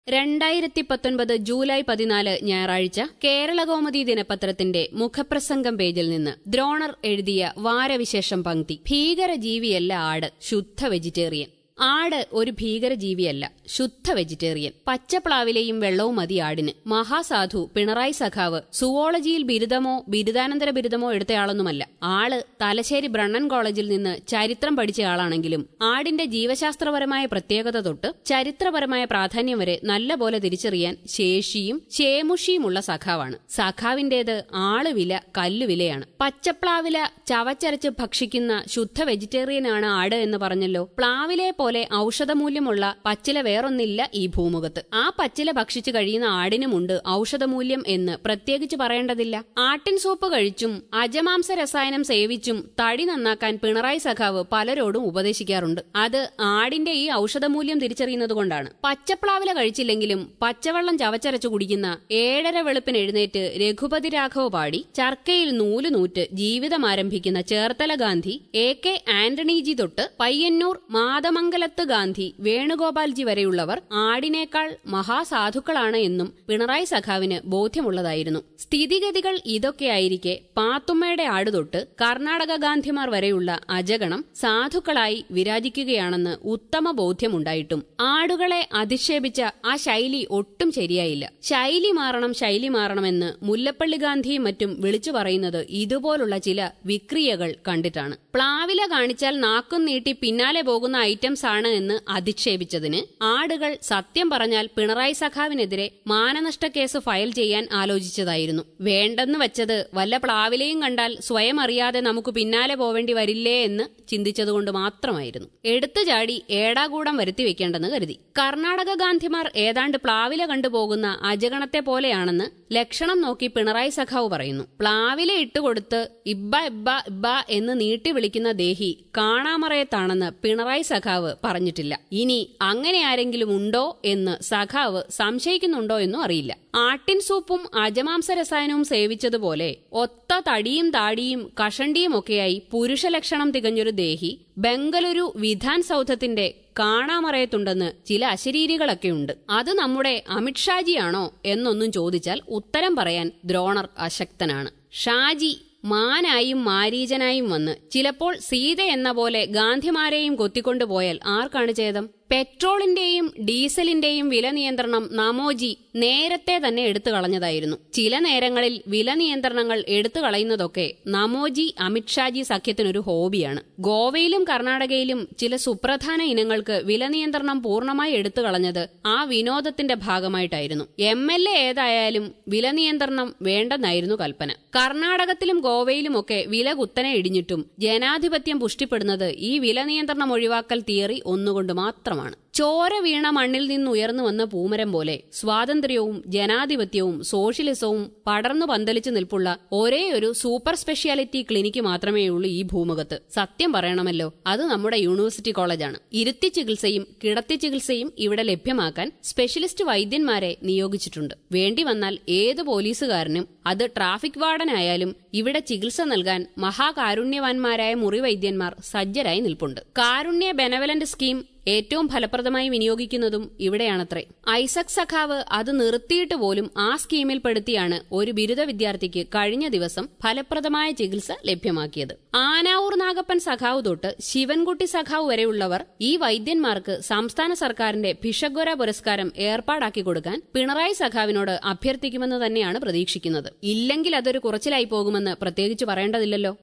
2019 July 14 ഞായറാഴ്ച കേരളകൗമുദി ദിനപത്രത്തിന്റെ മുഖപ്രസംഗം പേജിൽ നിന്ന് ദ്രോണർ എഴുതിയ വാരവിശേഷം പങ്ക്തി. ഭീകരജീവിയല്ല ആട്, ശുദ്ധ വെജിറ്റേറിയൻ. ആട് ഒരു ഭീകരജീവിയല്ല, ശുദ്ധ വെജിറ്റേറിയൻ. പച്ചപ്ലാവിലെയും വെള്ളവും മതി ആടിന്. മഹാസാധു പിണറായി സഖാവ് സുവോളജിയിൽ ബിരുദമോ ബിരുദാനന്തര ബിരുദമോ എടുത്തയാളൊന്നുമല്ല. ആള് തലശ്ശേരി ബ്രണ്ണൻ കോളേജിൽ നിന്ന് ചരിത്രം പഠിച്ചയാളാണെങ്കിലും ആടിന്റെ ജീവശാസ്ത്രപരമായ പ്രത്യേകത തൊട്ട് ചരിത്രപരമായ പ്രാധാന്യം വരെ നല്ലപോലെ തിരിച്ചറിയാൻ ശേഷിയും ശേമുഷിയുമുള്ള സഖാവാണ്. സഖാവിന്റേത് ആളുവില കല്ലുവിലയാണ്. പച്ചപ്ലാവില ചവച്ചരച്ച് ഭക്ഷിക്കുന്ന ശുദ്ധ വെജിറ്റേറിയനാണ് ആട് എന്ന് പറഞ്ഞല്ലോ. പ്ലാവിലെ പോലെ ഔഷധമൂല്യമുള്ള പച്ചില വേറൊന്നില്ല ഈ ഭൂമുഖത്ത്. ആ പച്ചില ഭക്ഷിച്ചു കഴിയുന്ന ആടിനുമുണ്ട് ഔഷധമൂല്യം എന്ന് പ്രത്യേകിച്ച് പറയേണ്ടതില്ല. ആട്ടിൻ സൂപ്പ് കഴിച്ചും അജമാംസ രസായനം സേവിച്ചും തടി നന്നാക്കാൻ പിണറായി സഖാവ് പലരോടും ഉപദേശിക്കാറുണ്ട്. അത് ആടിന്റെ ഈ ഔഷധമൂല്യം തിരിച്ചറിയുന്നതുകൊണ്ടാണ്. പച്ചപ്ലാവില കഴിച്ചില്ലെങ്കിലും പച്ചവെള്ളം ചവച്ചരച്ചു കുടിക്കുന്ന 7:30 വെളുപ്പിന് എഴുന്നേറ്റ് രഘുപതി രാഘവ് പാടി ചർക്കയിൽ നൂലുനൂറ്റ് ജീവിതം ആരംഭിക്കുന്ന ചേർത്തല ഗാന്ധി, AK ആന്റണിജി തൊട്ട് പയ്യന്നൂർ മാതമംഗലത്ത് ഗാന്ധി, വേണുഗോപാൽജി വരെയുള്ളവർ ആടിനേക്കാൾ മഹാസാധുക്കളാണ് എന്നും പിണറായി സഖാവിന് ബോധ്യമുള്ളതായിരുന്നു. സ്ഥിതിഗതികൾ ഇതൊക്കെയായിരിക്കെ പാത്തുമ്മയുടെ ആടുതൊട്ട് കർണാടക ഗാന്ധിമാർ വരെയുള്ള അജഗണം സാധുക്കളായി വിരാജിക്കുകയാണെന്ന് ഉത്തമ ബോധ്യമുണ്ടായിട്ടും ആടുകളെ അധിക്ഷേപിച്ച ആ ശൈലി ഒട്ടും ശരിയായില്ല. ശൈലി മാറണമെന്ന് മുല്ലപ്പള്ളി ഗാന്ധിയും മറ്റും വിളിച്ചു പറയുന്നത് ഇതുപോലുള്ള ചില വിക്രിയകൾ കണ്ടിട്ടാണ്. പ്ലാവില കാണിച്ചാൽ നാക്കും നീട്ടി പിന്നാലെ പോകുന്ന ഐറ്റംസ് ആണ് എന്ന് അധിക്ഷേപിച്ചതിന് ആടുകൾ സത്യം പറഞ്ഞാൽ പിണറായി സഖാവിനെതിരെ മാനനഷ്ട കേസ് ഫയൽ ചെയ്യാൻ ആലോചിച്ചതായിരുന്നു. വേണ്ടെന്ന് വച്ചത് വല്ല പ്ലാവിലയും കണ്ടാൽ സ്വയം അറിയാതെ നമുക്ക് പിന്നാലെ പോവേണ്ടി വരില്ലേ എന്ന് ചിന്തിച്ചതുകൊണ്ട് മാത്രമായിരുന്നു. എടുത്തു ചാടി ഏടാകൂടം വരുത്തി വെക്കേണ്ടെന്ന് കരുതി. കർണാടക ഗാന്ധിമാർ ഏതാണ്ട് പ്ലാവില കണ്ടുപോകുന്ന അജഗണത്തെ പോലെയാണെന്ന് ലക്ഷണം നോക്കി പിണറായി സഖാവ് പറയുന്നു. പ്ലാവില ഇട്ടുകൊടുത്ത് ഇബ്ബ ഇബ്ബ ഇബ്ബ എന്ന് നീട്ടി വിളിക്കുന്ന ദേഹി കാണാമറയത്താണെന്ന് പിണറായി സഖാവ് പറഞ്ഞിട്ടില്ല. ഇനി അങ്ങനെ ആരെങ്കിലും ഉണ്ടോ എന്ന് സഖാവ് സംശയിക്കുന്നുണ്ടോ എന്നും അറിയില്ല. ആട്ടിൻ സൂപ്പും അജമാംസ രസായനവും സേവിച്ചതുപോലെ ഒത്ത തടിയും താടിയും കഷണ്ടിയും ഒക്കെയായി പുരുഷലക്ഷണം തികഞ്ഞൊരു ദേഹി ബംഗളൂരു വിധാൻ സൗധത്തിന്റെ കാണാമറയത്തുണ്ടെന്ന് ചില അശരീരികളൊക്കെയുണ്ട്. അത് നമ്മുടെ അമിത്ഷാജിയാണോ എന്നൊന്നും ചോദിച്ചാൽ ഉത്തരം പറയാൻ ദ്രോണർ അശക്തനാണ്. ഷാജി മാനായും മാരീചനായും വന്ന് ചിലപ്പോൾ സീത എന്ന പോലെ ഗാന്ധിമാരെയും കൊത്തിക്കൊണ്ടുപോയാൽ ആർക്കാണ് ഛേദം? പെട്രോളിന്റെയും ഡീസലിന്റെയും വില നിയന്ത്രണം നമോജി നേരത്തെ തന്നെ എടുത്തു കളഞ്ഞതായിരുന്നു. ചില നേരങ്ങളിൽ വില നിയന്ത്രണങ്ങൾ എടുത്തു കളയുന്നതൊക്കെ നമോജി അമിത്ഷാജി സഖ്യത്തിനൊരു ഹോബിയാണ്. ഗോവയിലും കർണാടകയിലും ചില സുപ്രധാന ഇനങ്ങൾക്ക് വില നിയന്ത്രണം പൂർണ്ണമായി എടുത്തു കളഞ്ഞത് ആ വിനോദത്തിന്റെ ഭാഗമായിട്ടായിരുന്നു. MLA ഏതായാലും വില നിയന്ത്രണം വേണ്ടെന്നായിരുന്നു കൽപ്പന. കർണാടകത്തിലും ഗോവയിലുമൊക്കെ വില കുത്തനെ ഇടിഞ്ഞിട്ടും ജനാധിപത്യം പുഷ്ടിപ്പെടുന്നത് ഈ വില നിയന്ത്രണം ഒഴിവാക്കൽ തിയറി ഒന്നുകൊണ്ട് മാത്രമാണ്. ചോര വീണ മണ്ണിൽ നിന്നുയർന്നു വന്ന പൂമരം പോലെ സ്വാതന്ത്ര്യവും ജനാധിപത്യവും സോഷ്യലിസവും പടർന്നു പന്തലിച്ചു നിൽപ്പുള്ള ഒരേയൊരു സൂപ്പർ സ്പെഷ്യാലിറ്റി ക്ലിനിക്ക് മാത്രമേയുള്ളൂ ഈ ഭൂമുഖത്ത്. സത്യം പറയണമല്ലോ, അത് നമ്മുടെ യൂണിവേഴ്സിറ്റി കോളേജാണ്. ഇരുത്തി ചികിത്സയും കിടത്തി ചികിത്സയും ഇവിടെ ലഭ്യമാക്കാൻ സ്പെഷ്യലിസ്റ്റ് വൈദ്യന്മാരെ നിയോഗിച്ചിട്ടുണ്ട്. വേണ്ടി വന്നാൽ ഏത് പോലീസുകാരനും, അത് ട്രാഫിക് വാർഡനായാലും ഇവിടെ ചികിത്സ നൽകാൻ മഹാകാരുണ്യവാന്മാരായ മുറിവൈദ്യന്മാർ സജ്ജരായി നിൽപ്പുണ്ട്. കാരുണ്യ ബെനവലന്റ് സ്കീം ഏറ്റവും ഫലപ്രദമായി വിനിയോഗിക്കുന്നതും ഇവിടെയാണത്രേ. ഐസക് സഖാവ് അത് നിർത്തിയിട്ട് പോലും ആ സ്കീമിൽ പെടുത്തിയാണ് ഒരു ബിരുദ വിദ്യാർത്ഥിക്ക് കഴിഞ്ഞ ദിവസം ഫലപ്രദമായ ചികിത്സ ലഭ്യമാക്കിയത്. ആനാവൂർ നാഗപ്പൻ സഖാവ് തൊട്ട് ശിവൻകുട്ടി സഖാവ് വരെയുള്ളവർ ഈ വൈദ്യന്മാർക്ക് സംസ്ഥാന സർക്കാരിന്റെ ഭിഷഗ്വര പുരസ്കാരം ഏർപ്പാടാക്കി കൊടുക്കാൻ പിണറായി സഖാവിനോട് അഭ്യർത്ഥിക്കുമെന്ന് തന്നെയാണ് പ്രതീക്ഷിക്കുന്നത്. ഇല്ലെങ്കിൽ അതൊരു കുറച്ചിലായി പോകുമെന്ന് പ്രത്യേകിച്ച് പറയേണ്ടതില്ലല്ലോ.